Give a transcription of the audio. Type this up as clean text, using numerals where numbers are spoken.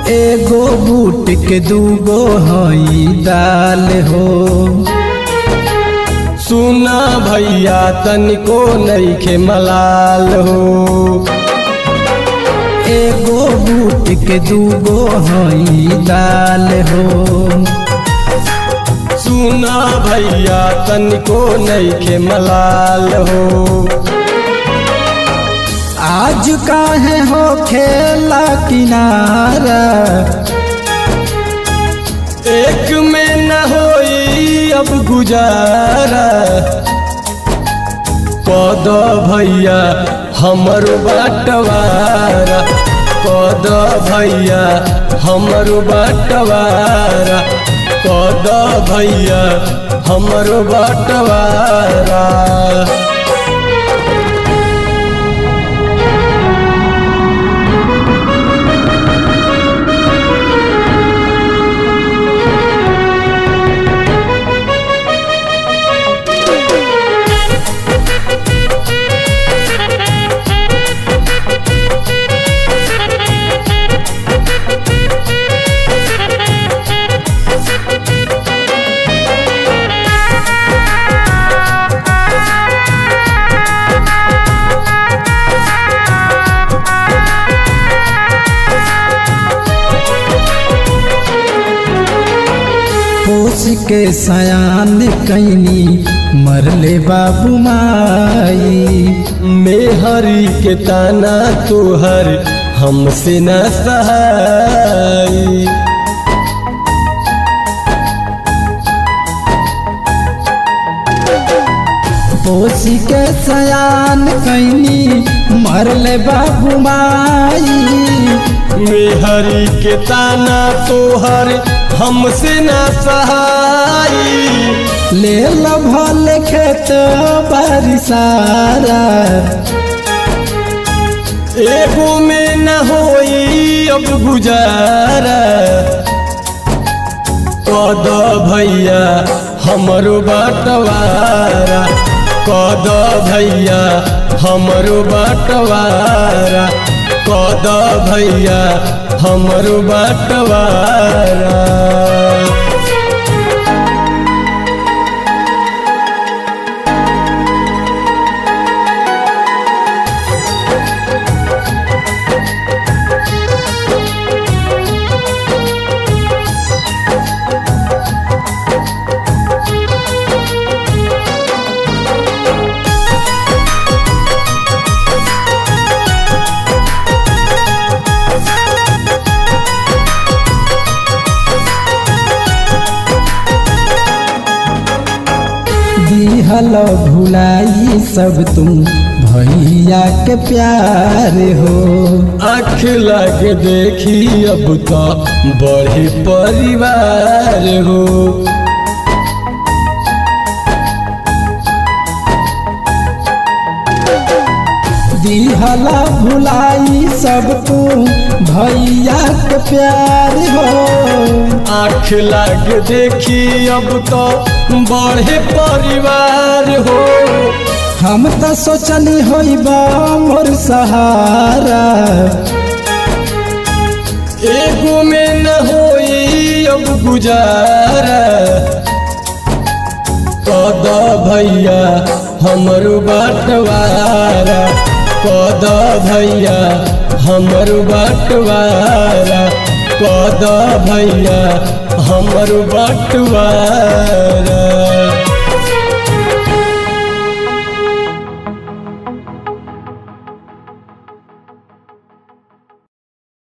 एगो बूट के दूगो हई दाल हो। सुना भैया तनिको नइखे मलाल हो। एगो बूट के दूगो हई दाल हो। सुना भैया तनिको नइखे मलाल हो। आज काहे हो खेला किनारा, एक में न होई अब गुजारा। कद भैया हमरो बटवारा, कद भैया हमरो बटवारा, कद भैया हमरो बटवारा। पोस के सयान कैनी मरले बाबू माई। मेहरी के ताना तोहर हमसे न सहाई। पोस के सयान कैनी मरले बाबू माई। मेहरी के ताना तोहर हमसे न सहाई। ले भल खेत बारिसारा, एगो में न होई अब गुजारा। कद भैया हमरो बटवारा, कद भैया हमरो बटवारा, कद भैया हमरो बटवारा। दिहल भुलाई सब तुम भैया के प्यार हो। आँख लग देखी अब तो बड़े परिवार हो। दिहला भुलाई सब तुम भैया के प्यार हो। आँख लग देखी अब तो बड़े परिवार हो। हम तो सोचनी होइबा मोर सहारा, एगो में न होई अब गुजारा। कद भैया हमरो बटवारा, कद भैया हमरो बटवारा, कद भैया हमरो बटवारा।